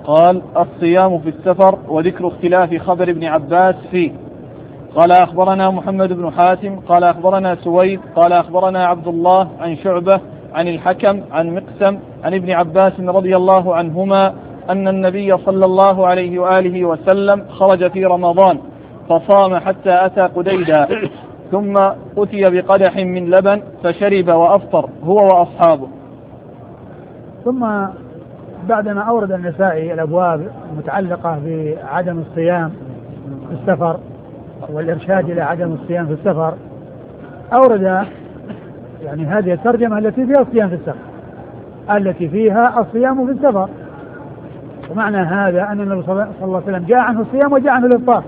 قال: الصيام في السفر، وذكر اختلاف خبر ابن عباس فيه. قال: أخبرنا محمد بن حاتم قال أخبرنا سويد قال أخبرنا عبد الله عن شعبة عن الحكم عن مقسم عن ابن عباس رضي الله عنهما أن النبي صلى الله عليه وآله وسلم خرج في رمضان فصام حتى أتى قديدا، ثم أتي بقدح من لبن فشرب وأفطر هو وأصحابه. ثم بعدما أورد النسائي الأبواب المتعلقة بعدم الصيام في السفر والإرشاد إلى عدم الصيام في السفر، أورد يعني هذه الترجمة التي فيها الصيام في السفر، التي فيها الصيام في السفر. ومعنى هذا أن النبي صلى الله عليه وسلم جاء عنه الصيام وجاء عنه الإفطار،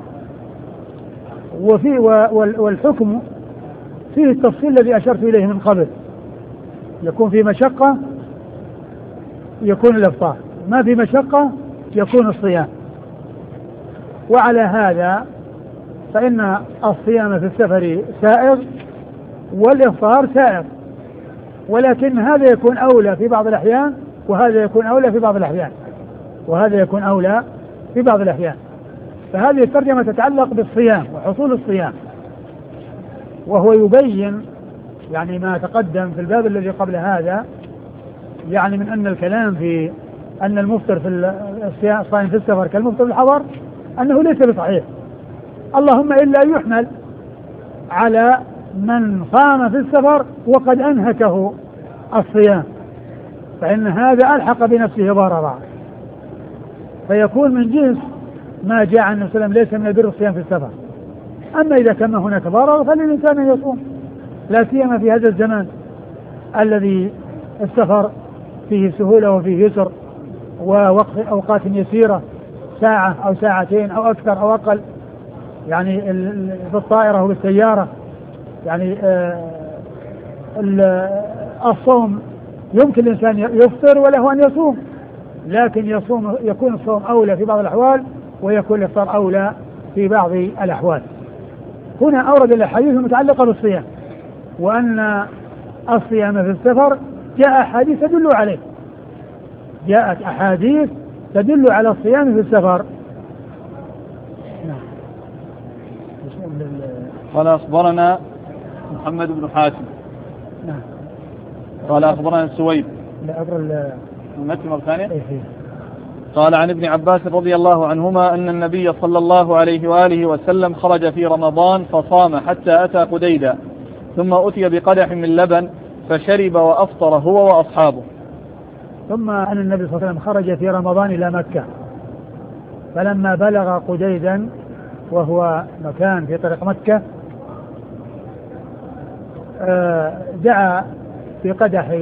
والحكم فيه التفصيل الذي أشرت إليه من قبل، يكون في مشقة يكون الإفطار، ما في مشقة يكون الصيام. وعلى هذا فإن الصيام في السفر سائغ والإفطار سائغ، ولكن هذا يكون أولى في بعض الأحيان وهذا يكون أولى في بعض الأحيان وهذا يكون أولى في بعض الأحيان. فهذه الترجمة تتعلق بالصيام وحصول الصيام، وهو يبين يعني ما تقدم في الباب الذي قبل هذا، يعني من أن الكلام في أن المفطر في الصائم في السفر كالمفطر في الحضر أنه ليس بصحيح، اللهم إلا يحمل على من صام في السفر وقد أنهكه الصيام، فإن هذا ألحق بنفسه ضررا، فيكون من جنس ما جاء عن النبي صلى الله عليه وسلم ليس من البر الصيام في السفر. أما إذا كان هناك ضرر فللإنسان أن يصوم، لا سيما في هذا الزمان الذي السفر فيه سهولة وفيه يسر ووقت أوقات يسيرة، ساعة أو ساعتين أو أكثر أو أقل، يعني بالطائرة وبالسيارة. يعني الصوم يمكن الإنسان يفطر وله أن يصوم، لكن يكون الصوم أولى في بعض الأحوال ويكون الإفطار أولى في بعض الأحوال. هنا أورد الأحاديث المتعلقة بالصيام، وأن الصيام في السفر جاء أحاديث تدل عليه، جاءت أحاديث تدل على الصيام في السفر. قال: أخبرنا محمد بن حاتم قال أخبرنا سويد المتن الثانية قال عن ابن عباس رضي الله عنهما أن النبي صلى الله عليه وآله وسلم خرج في رمضان فصام حتى أتى قديدا، ثم أتي بقدح من لبن فشرب وأفطر هو وأصحابه. ثم أن النبي صلى الله عليه وسلم خرج في رمضان إلى مكة، فلما بلغ قديدا وهو مكان في طريق مكة دعا بقدح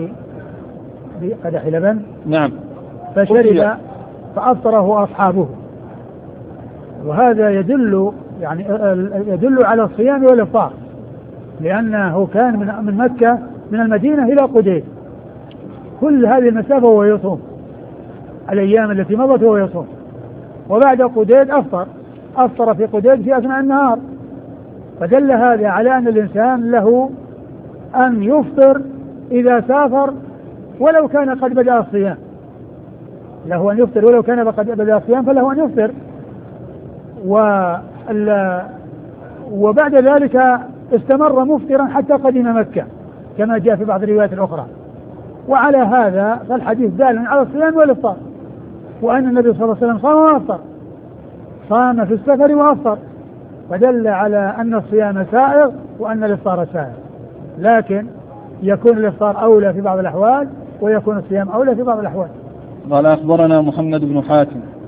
لبن نعم فشرب فأفطره أصحابه. وهذا يدل على الصيام والإفطار، لأنه كان من مكة من المدينة إلى قديد كل هذه المسافة وهو يصوم، الأيام التي مضت وهو يصوم، وبعد قديد أفطر في قديد في أثناء النهار. فدل هذا على أن الإنسان له أن يفطر إذا سافر ولو كان قد بدأ الصيام، له أن يفطر ولو كان قد بدأ الصيام فله أن يفطر. وبعد ذلك استمر مفطرا حتى قدم مكة كما جاء في بعض الروايات الأخرى. وعلى هذا فالحديث دال على الصيام والإفطار، وأن النبي صلى الله عليه وسلم صام وأفطر، صام في السفر وأفطر، فدل على أن الصيام سائغ وأن الإفطار سائغ، لكن يكون الإفطار أولى في بعض الأحوال ويكون الصيام أولى في بعض الأحوال. قال: أخبرنا محمد بن حاتم